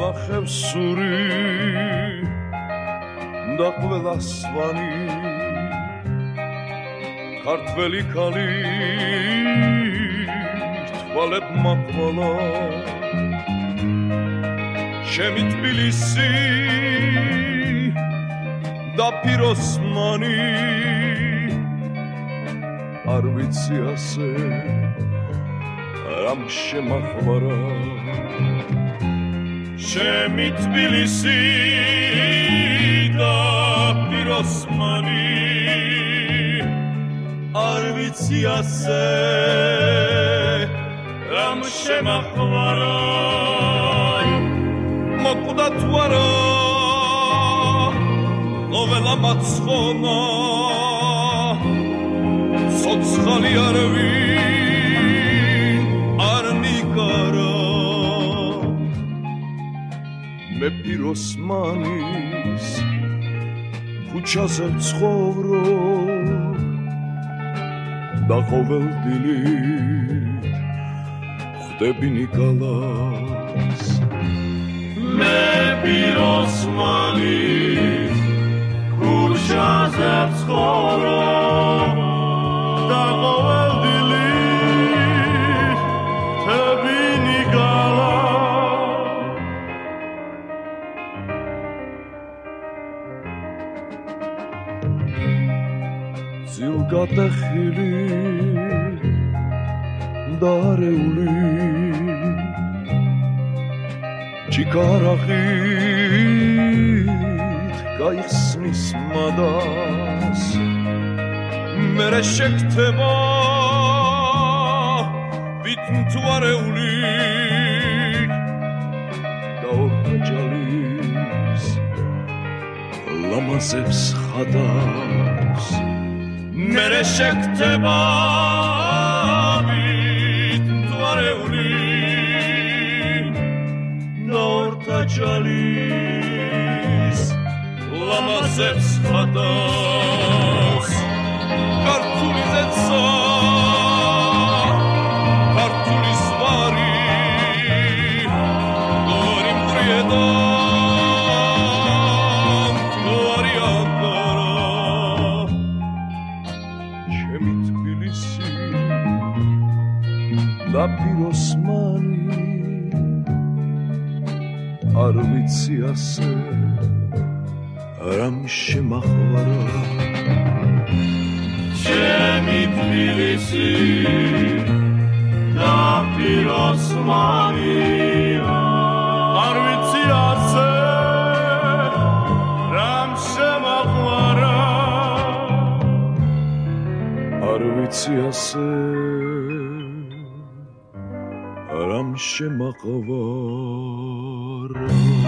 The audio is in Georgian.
ნახევს სური და ყველა სვანი ქართველი ქალი თვალებ მაქვალა ჩემი თბილისი და პიროსმანი არ ვიცი ასე რამ შემახვარა ჩემი თბილისი და პიროსმანი არ ვიცი ასე რამ შემახვარა მოკვდა თუ არა ყოველა მაცხონა ცოცხალი არ ვინ არ ნიკარა მე პიროსმანის ქუჩაზე ვცხოვრობ და ყოველდღიურად ხვდები ნიკალას მე პიროსმანის ქუჩაზე ვცხოვრობ და ყოველდღიურად ხვდები ნიკალას ზილგატეხილი დარეული ჩიკარახით გაიხსნის მადას მერე შეგდება ვითმთვარეული და ორთაჯალის ლამაზებს ხადავს მერე შეგდება ჭალის ლამაზებს ხადავს ქართული ზეცა ქართული სვარი გორი მხრიედა გორი ანგარა ჩემი თბილისი და პიროსმანი არ ვიცი ასე რამ შემახვარა ჩემი თბილისი და პიროსმანი არ ვიცი ასე რამ შემახვარა არ ვიცი ასე რამ შემახვარა